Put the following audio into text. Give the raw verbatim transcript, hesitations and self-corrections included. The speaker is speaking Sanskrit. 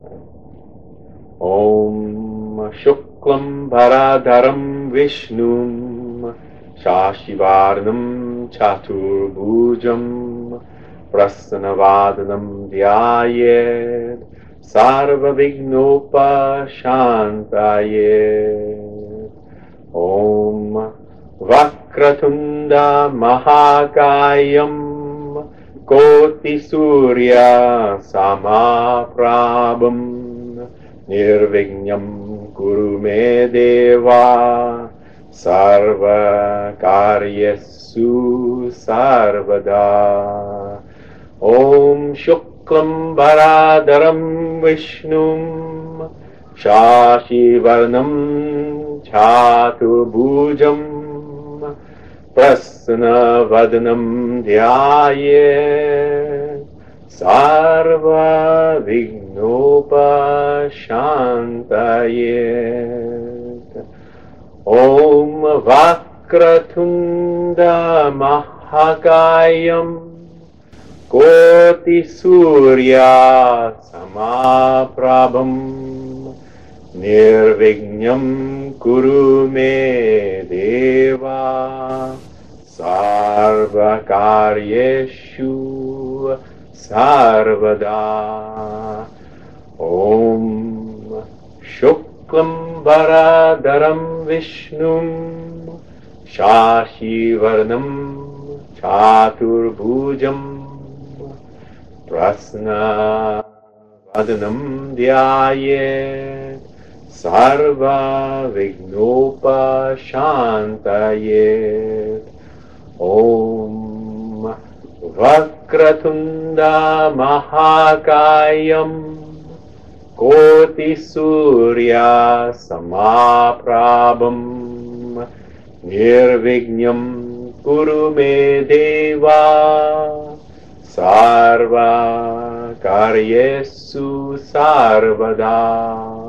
ॐ शुक्लं भरधरं विष्णुं शशिवर्णं चतुर्भुजं प्रसन्नवदनं ध्यायेत् सर्वविघ्नोपशान्तये। ॐ वक्रतुण्ड महाकायं कोटिसूर्य समप्रभं निर्विघ्नं कुरु मे देवा सर्वकार्येषु सर्वदा। ॐ शुक्लं भरधरं विष्णुं शशिवर्णं चतुर्भुजं प्रसन्नवदनं ध्यायेत् सर्वविघ्नोपशान्तये। ॐ वक्रतुण्ड महाकायं कोटिसूर्य समप्रभं निर्विघ्नं कुरु मे देवा सर्वकार्येषु सर्वदा। ॐ शुक्लं भरधरं विष्णुं शशिवर्णं चतुर्भुजं प्रसन्नवदनं ध्यायेत् सर्वविघ्नोपशान्तये। ॐ वक्रतुण्ड महाकायं कोटिसूर्य समप्रभं निर्विघ्नं कुरु मे देवा सर्वकार्येषु सर्वदा।